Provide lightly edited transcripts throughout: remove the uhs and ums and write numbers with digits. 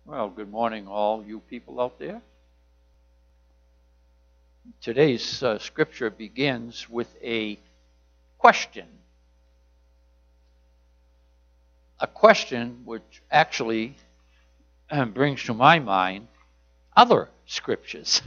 Well, good morning, all you people out there. Today's scripture begins with a question. A question which actually brings to my mind other scriptures.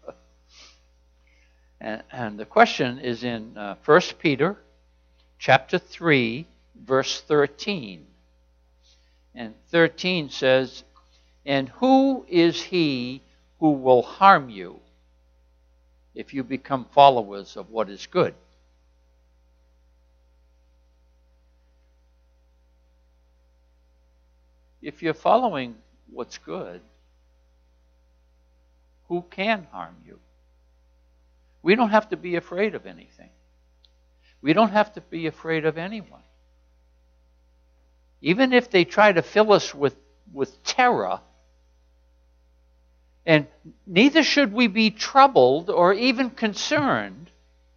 and the question is in 1 Peter chapter 3, verse 13. And 13 says, "And who is he who will harm you if you become followers of what is good?" If you're following what's good, who can harm you? We don't have to be afraid of anything. We don't have to be afraid of anyone. Even if they try to fill us with terror, and neither should we be troubled or even concerned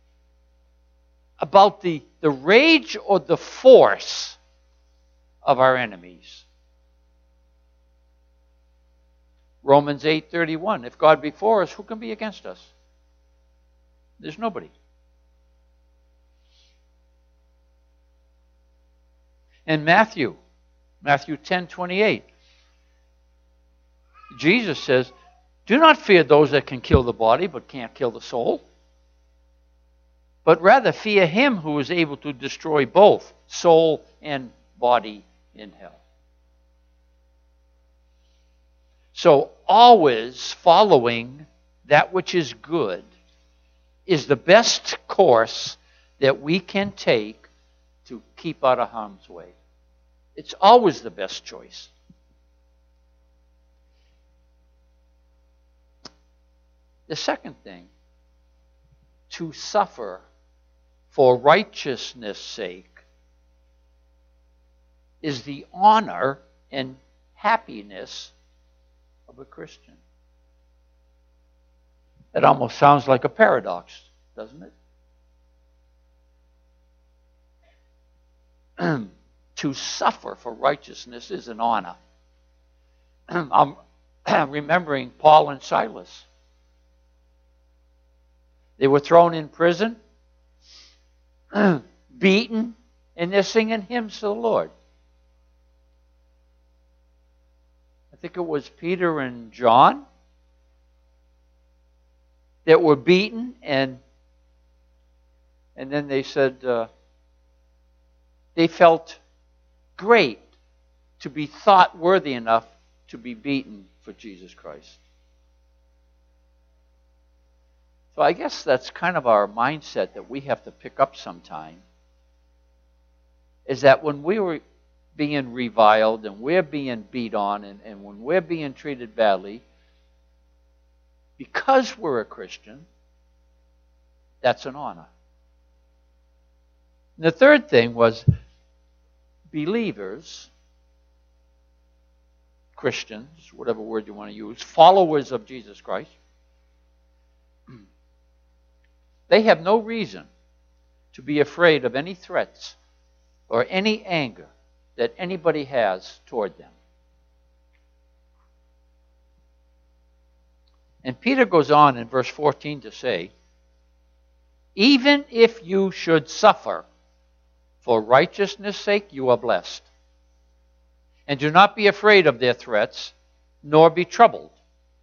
about the rage or the force of our enemies. Romans 8:31, if God be for us, who can be against us? There's nobody. And Matthew 10:28, Jesus says, "Do not fear those that can kill the body but can't kill the soul, but rather fear him who is able to destroy both soul and body in hell." So always following that which is good is the best course that we can take to keep out of harm's way. It's always the best choice. The second thing, to suffer for righteousness' sake, is the honor and happiness of a Christian. That almost sounds like a paradox, doesn't it? To suffer for righteousness is an honor. I'm remembering Paul and Silas. They were thrown in prison, beaten, and they're singing hymns to the Lord. I think it was Peter and John that were beaten, and then they said they felt great to be thought worthy enough to be beaten for Jesus Christ. So I guess that's kind of our mindset that we have to pick up sometime, is that when we were being reviled and we're being beat on and when we're being treated badly, because we're a Christian, that's an honor. And the third thing was believers, Christians, whatever word you want to use, followers of Jesus Christ, they have no reason to be afraid of any threats or any anger that anybody has toward them. And Peter goes on in verse 14 to say, "Even if you should suffer for righteousness' sake, you are blessed. And do not be afraid of their threats, nor be troubled.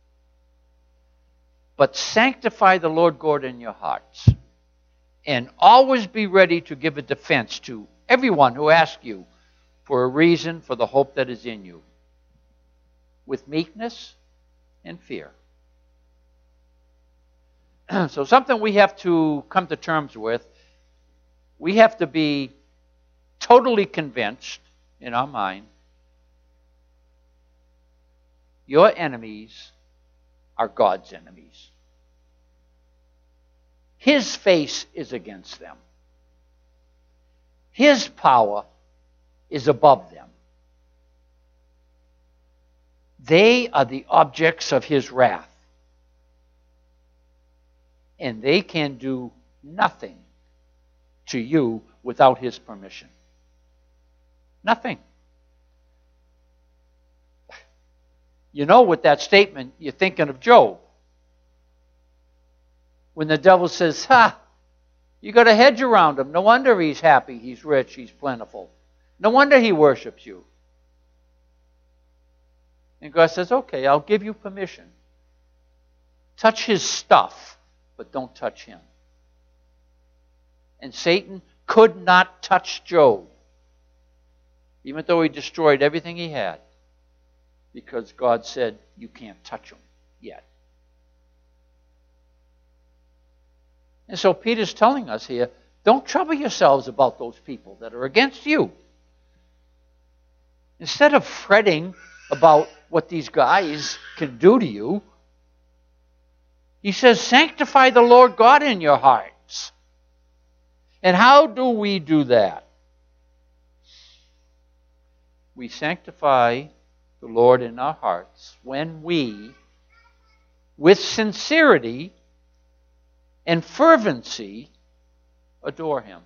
But sanctify the Lord God in your hearts, and always be ready to give a defense to everyone who asks you for a reason for the hope that is in you, with meekness and fear." So something we have to come to terms with, we have to be totally convinced in our mind, your enemies are God's enemies. His face is against them. His power is above them. They are the objects of his wrath. And they can do nothing to you without his permission. Nothing. You know, with that statement, you're thinking of Job. When the devil says, you got a hedge around him. No wonder he's happy, he's rich, he's plentiful. No wonder he worships you. And God says, okay, I'll give you permission. Touch his stuff, but don't touch him. And Satan could not touch Job, even though he destroyed everything he had, because God said, you can't touch him yet. And so Peter's telling us here, don't trouble yourselves about those people that are against you. Instead of fretting about what these guys can do to you, he says, sanctify the Lord God in your hearts. And how do we do that? We sanctify the Lord in our hearts when we, with sincerity and fervency, adore him.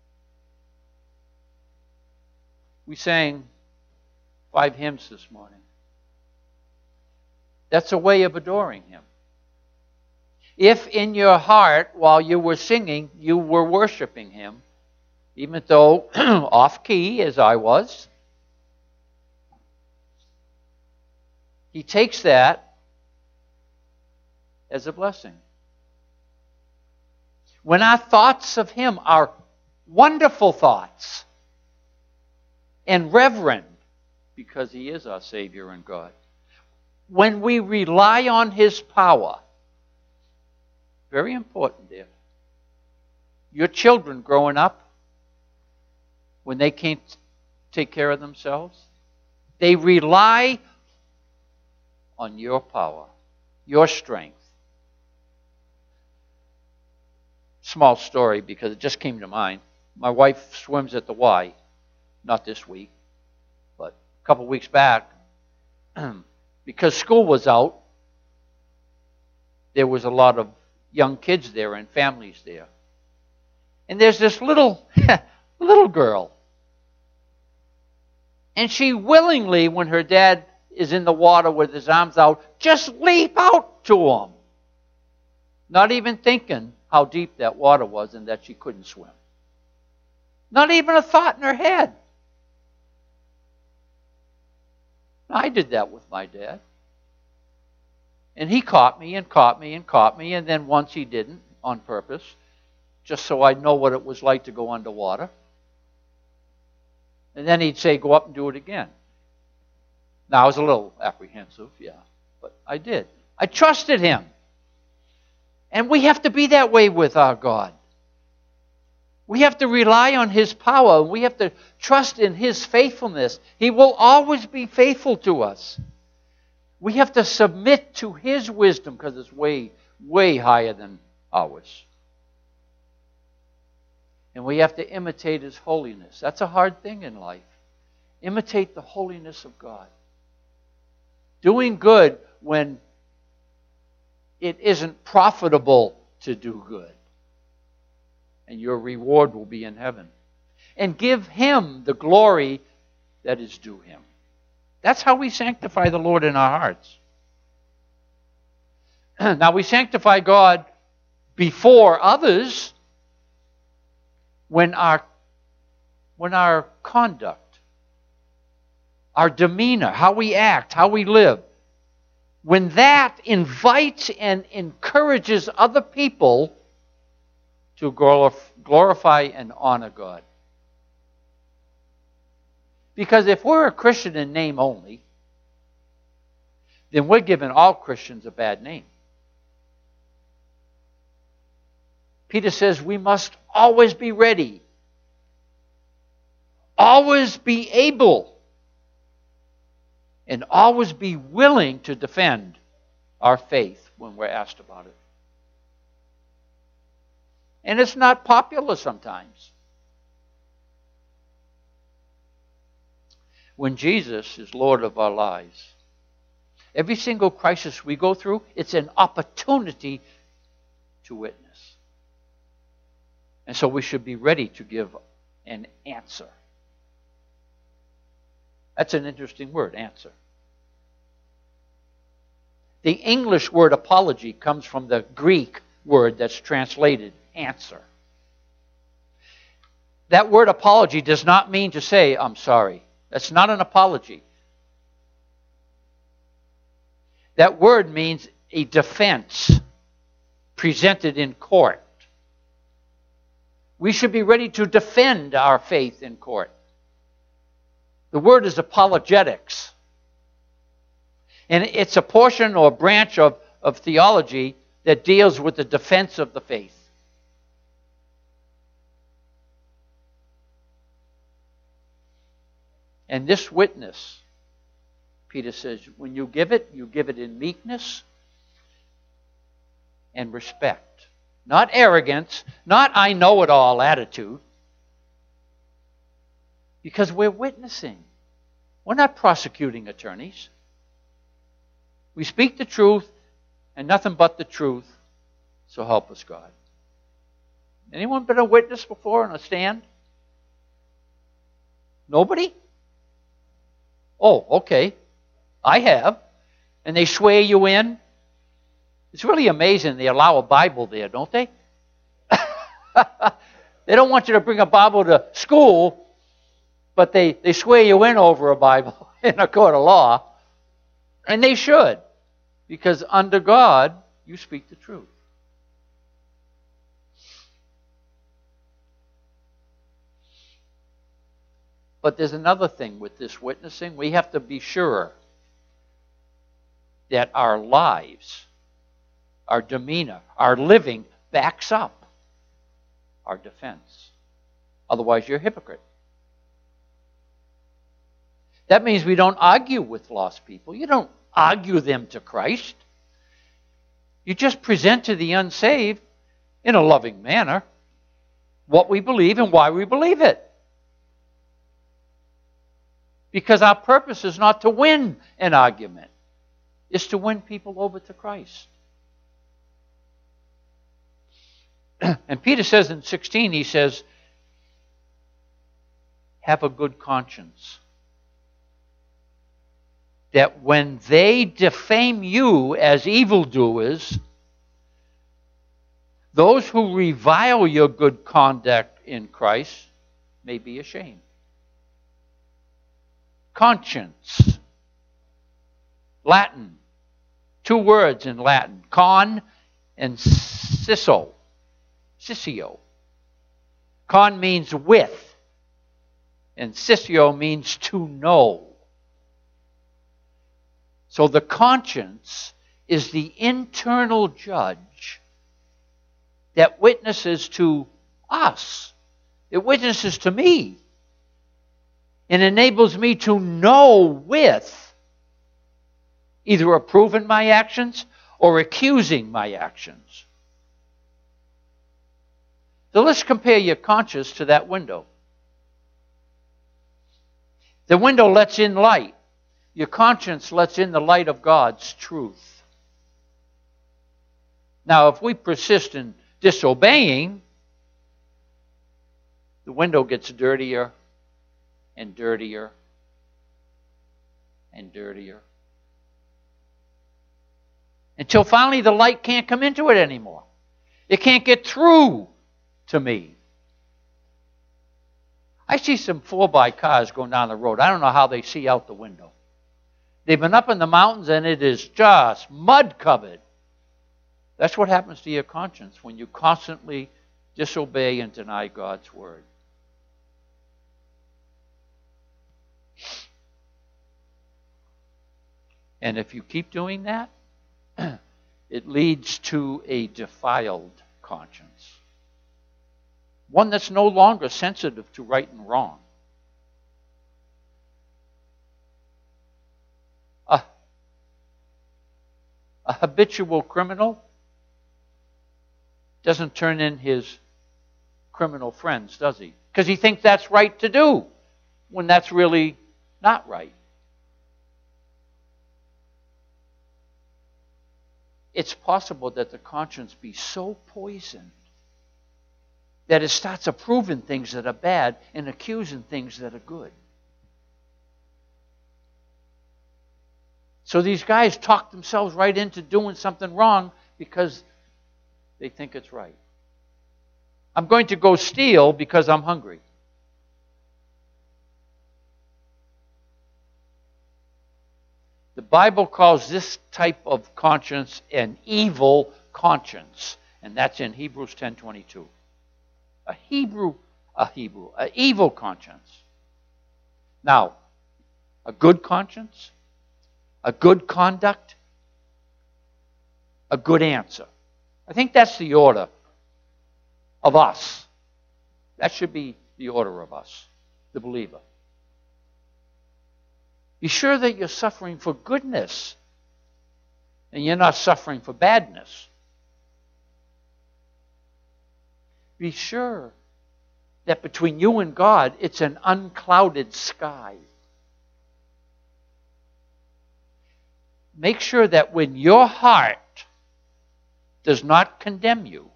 We sang 5 hymns this morning. That's a way of adoring him. If in your heart, while you were singing, you were worshiping him, even though off key as I was, he takes that as a blessing. When our thoughts of him are wonderful thoughts and reverent, because he is our Savior and God. When we rely on his power, very important there. Your children growing up, when they can't take care of themselves, they rely on your power, your strength. Small story because it just came to mind. My wife swims at the Y, not this week, but a couple weeks back, because school was out, there was a lot of young kids there and families there. And there's this little girl. And she willingly, when her dad is in the water with his arms out, just leap out to him. Not even thinking how deep that water was and that she couldn't swim. Not even a thought in her head. I did that with my dad. And he caught me and caught me and caught me, and then once he didn't, on purpose, just so I'd know what it was like to go underwater. And then he'd say, go up and do it again. Now, I was a little apprehensive, yeah, but I did. I trusted him. And we have to be that way with our God. We have to rely on his power. We have to trust in his faithfulness. He will always be faithful to us. We have to submit to his wisdom because it's way, way higher than ours. And we have to imitate his holiness. That's a hard thing in life. Imitate the holiness of God. Doing good when it isn't profitable to do good. And your reward will be in heaven. And give him the glory that is due him. That's how we sanctify the Lord in our hearts. Now we sanctify God before others when our conduct, our demeanor, how we act, how we live, when that invites and encourages other people to glorify and honor God. Because if we're a Christian in name only, then we're giving all Christians a bad name. Peter says we must always be ready, always be able, and always be willing to defend our faith when we're asked about it. And it's not popular sometimes. When Jesus is Lord of our lives, every single crisis we go through, it's an opportunity to witness. And so we should be ready to give an answer. That's an interesting word, answer. The English word apology comes from the Greek word that's translated answer. That word apology does not mean to say, I'm sorry. That's not an apology. That word means a defense presented in court. We should be ready to defend our faith in court. The word is apologetics. And it's a portion or branch of theology that deals with the defense of the faith. And this witness, Peter says, when you give it in meekness and respect. Not arrogance, not I know it all attitude. Because we're witnessing. We're not prosecuting attorneys. We speak the truth and nothing but the truth, so help us God. Anyone been a witness before on a stand? Nobody? Oh, okay. I have. And they swear you in. It's really amazing they allow a Bible there, don't they? They don't want you to bring a Bible to school, but they swear you in over a Bible in a court of law. And they should. Because under God, you speak the truth. But there's another thing with this witnessing. We have to be sure that our lives, our demeanor, our living backs up our defense. Otherwise, you're a hypocrite. That means we don't argue with lost people. You don't argue them to Christ. You just present to the unsaved in a loving manner what we believe and why we believe it. Because our purpose is not to win an argument. It's to win people over to Christ. And Peter says in 16, he says, have a good conscience. That when they defame you as evildoers, those who revile your good conduct in Christ may be ashamed. Conscience. Latin. 2 words in Latin. Con and sissio. Sissio. Con means with. And sissio means to know. So the conscience is the internal judge that witnesses to us. It witnesses to me. And enables me to know with either approving my actions or accusing my actions. So let's compare your conscience to that window. The window lets in light. Your conscience lets in the light of God's truth. Now, if we persist in disobeying, the window gets dirtier and dirtier and dirtier. Until finally the light can't come into it anymore. It can't get through to me. I see some 4x cars going down the road. I don't know how they see out the window. They've been up in the mountains and it is just mud covered. That's what happens to your conscience when you constantly disobey and deny God's word. And if you keep doing that, it leads to a defiled conscience. One that's no longer sensitive to right and wrong. A habitual criminal doesn't turn in his criminal friends, does he? Because he thinks that's right to do, when that's really not right. It's possible that the conscience be so poisoned that it starts approving things that are bad and accusing things that are good. So these guys talk themselves right into doing something wrong because they think it's right. I'm going to go steal because I'm hungry. The Bible calls this type of conscience an evil conscience, and that's in Hebrews 10:22. An evil conscience. Now, a good conscience, a good conduct, a good answer. I think that's the order of us. That should be the order of us, the believer. Be sure that you're suffering for goodness and you're not suffering for badness. Be sure that between you and God, it's an unclouded sky. Make sure that when your heart does not condemn you,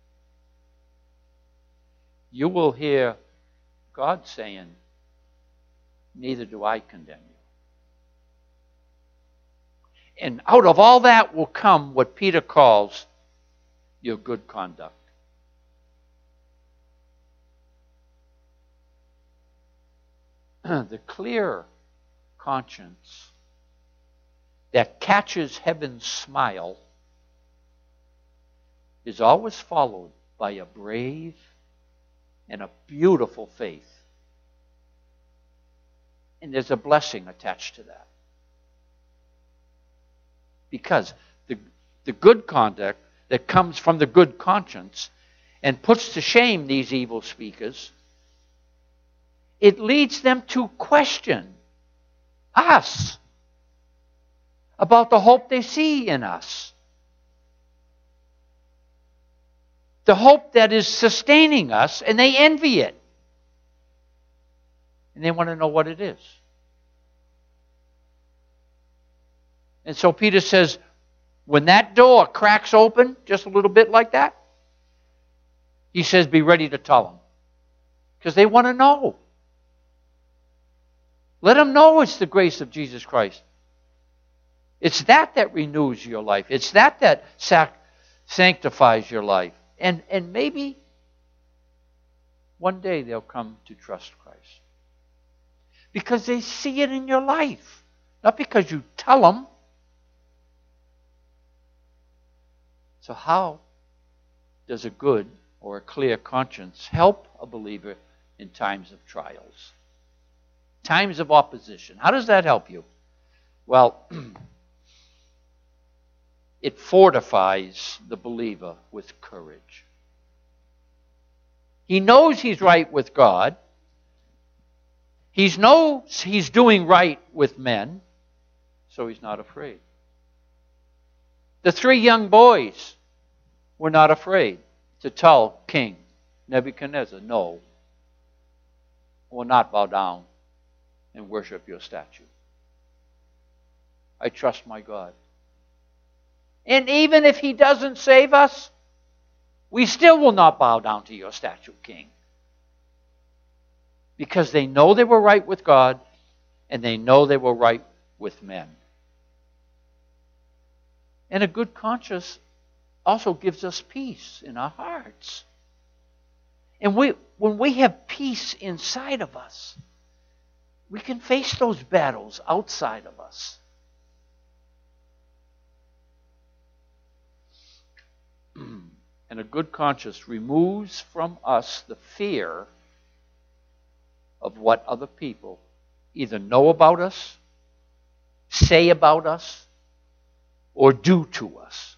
you will hear God saying, neither do I condemn you. And out of all that will come what Peter calls your good conduct. The clear conscience that catches heaven's smile is always followed by a brave and a beautiful faith. And there's a blessing attached to that. Because the good conduct that comes from the good conscience and puts to shame these evil speakers, it leads them to question us about the hope they see in us. The hope that is sustaining us, and they envy it. And they want to know what it is. And so Peter says, when that door cracks open, just a little bit like that, he says, be ready to tell them. Because they want to know. Let them know it's the grace of Jesus Christ. It's that renews your life. It's that sanctifies your life. And maybe one day they'll come to trust Christ. Because they see it in your life. Not because you tell them. So how does a good or a clear conscience help a believer in times of trials? Times of opposition. How does that help you? Well, it fortifies the believer with courage. He knows he's right with God. He knows he's doing right with men, so he's not afraid. The 3 young boys were not afraid to tell King Nebuchadnezzar, no, I will not bow down and worship your statue. I trust my God. And even if he doesn't save us, we still will not bow down to your statue, King. Because they know they were right with God, and they know they were right with men. And a good conscience also gives us peace in our hearts. And when we have peace inside of us, we can face those battles outside of us. And a good conscience removes from us the fear of what other people either know about us, say about us, or do to us.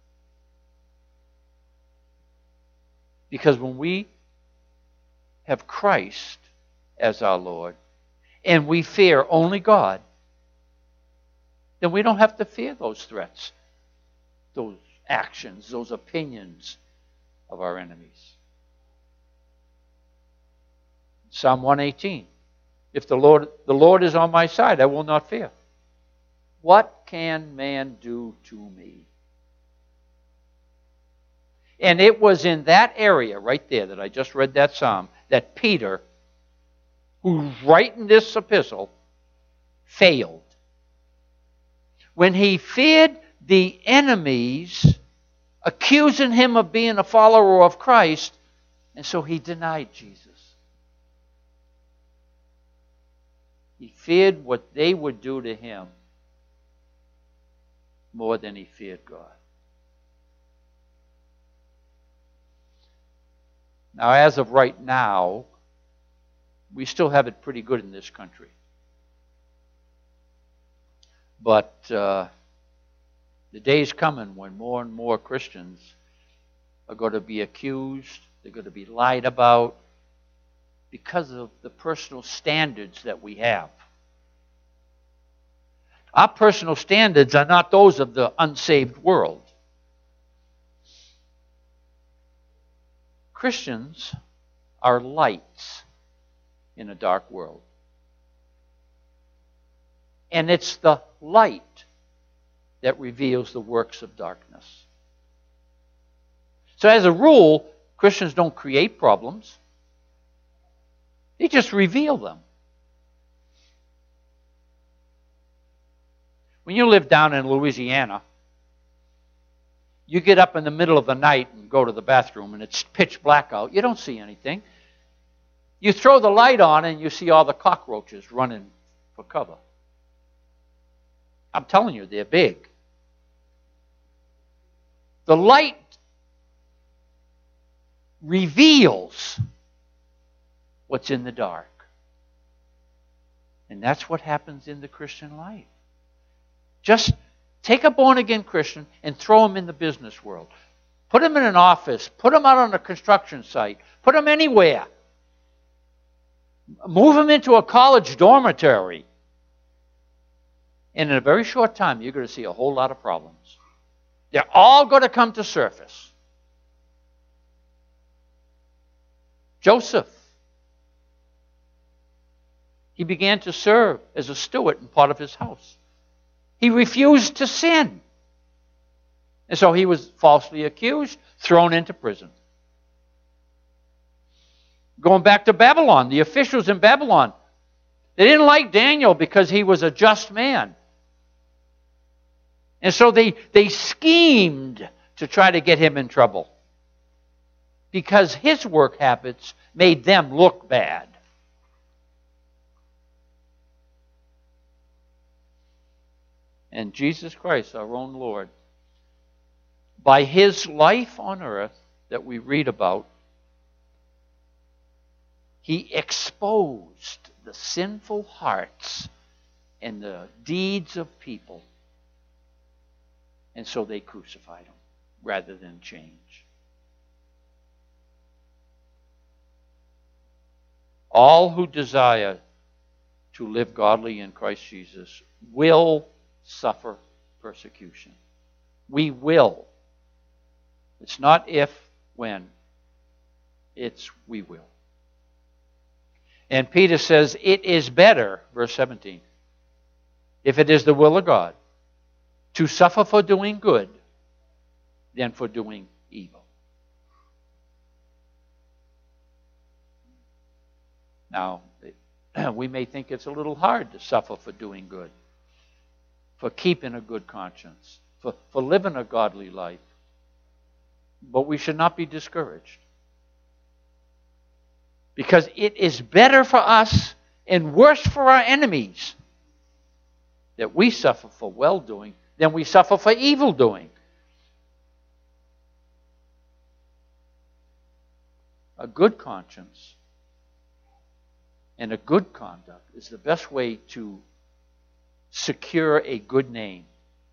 Because when we have Christ as our Lord, and we fear only God, then we don't have to fear those threats, those actions, those opinions of our enemies. Psalm 118. If the Lord is on my side, I will not fear. What can man do to me? And it was in that area right there that I just read that psalm that Peter, who's writing this epistle, failed. when he feared the enemies accusing him of being a follower of Christ, and so he denied Jesus. He feared what they would do to him more than he feared God. Now, as of right now, we still have it pretty good in this country. But the day's coming when more and more Christians are going to be accused, they're going to be lied about, because of the personal standards that we have. Our personal standards are not those of the unsaved world. Christians are lights in a dark world. And it's the light that reveals the works of darkness. So as a rule, Christians don't create problems. They just reveal them. When you live down in Louisiana, you get up in the middle of the night and go to the bathroom and it's pitch black out. You don't see anything. You throw the light on and you see all the cockroaches running for cover. I'm telling you, they're big. The light reveals what's in the dark. And that's what happens in the Christian life. Just take a born-again Christian and throw him in the business world. Put him in an office. Put him out on a construction site. Put him anywhere. Move him into a college dormitory. And in a very short time, you're going to see a whole lot of problems. They're all going to come to surface. Joseph, he began to serve as a steward in part of his house. He refused to sin. And so he was falsely accused, thrown into prison. Going back to Babylon, the officials in Babylon, they didn't like Daniel because he was a just man. And so they schemed to try to get him in trouble, because his work habits made them look bad. And Jesus Christ, our own Lord, by his life on earth that we read about, he exposed the sinful hearts and the deeds of people. And so they crucified him rather than change. All who desire to live godly in Christ Jesus will suffer persecution. We will. It's not if, when. It's we will. And Peter says, it is better, verse 17, if it is the will of God, to suffer for doing good than for doing evil. Now, we may think it's a little hard to suffer for doing good, for keeping a good conscience, for living a godly life. But we should not be discouraged. Because it is better for us and worse for our enemies that we suffer for well-doing than we suffer for evil-doing. A good conscience and a good conduct is the best way to secure a good name.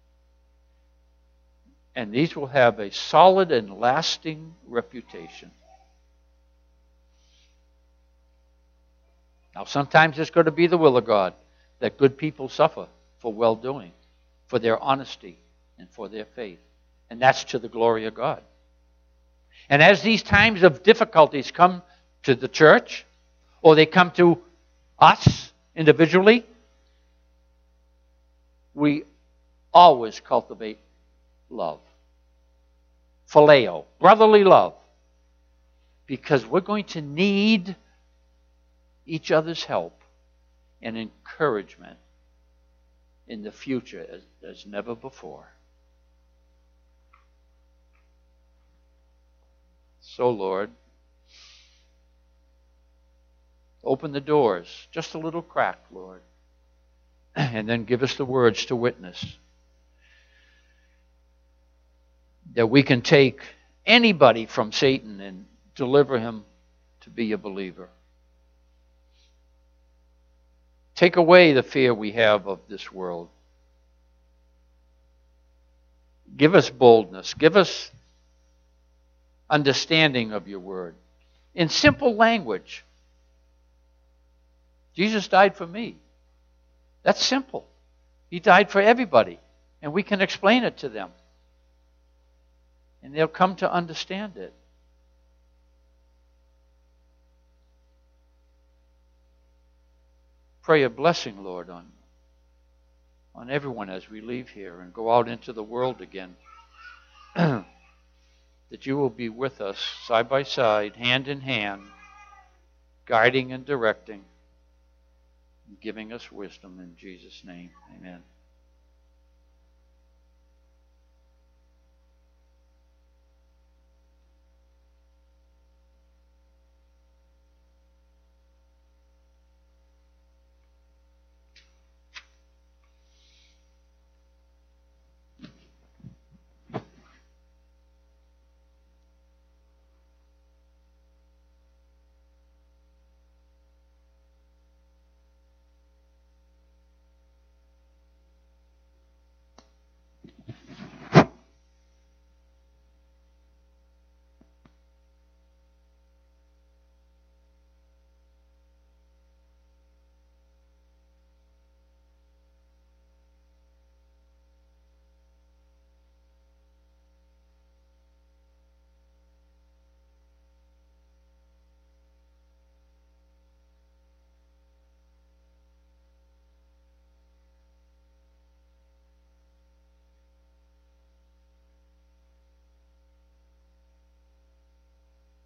And these will have a solid and lasting reputation. Now, sometimes it's going to be the will of God that good people suffer for well-doing, for their honesty, and for their faith. And that's to the glory of God. And as these times of difficulties come to the church, or they come to us individually, we always cultivate love. Phileo, brotherly love. Because we're going to need each other's help and encouragement in the future as never before. So, Lord, open the doors, just a little crack, Lord, and then give us the words to witness. That we can take anybody from Satan and deliver him to be a believer. Take away the fear we have of this world. Give us boldness. Give us understanding of your word. In simple language. Jesus died for me. That's simple. He died for everybody. And we can explain it to them. And they'll come to understand it. Pray a blessing, Lord, on everyone as we leave here and go out into the world again. That you will be with us side by side, hand in hand, guiding and directing, and giving us wisdom in Jesus' name. Amen.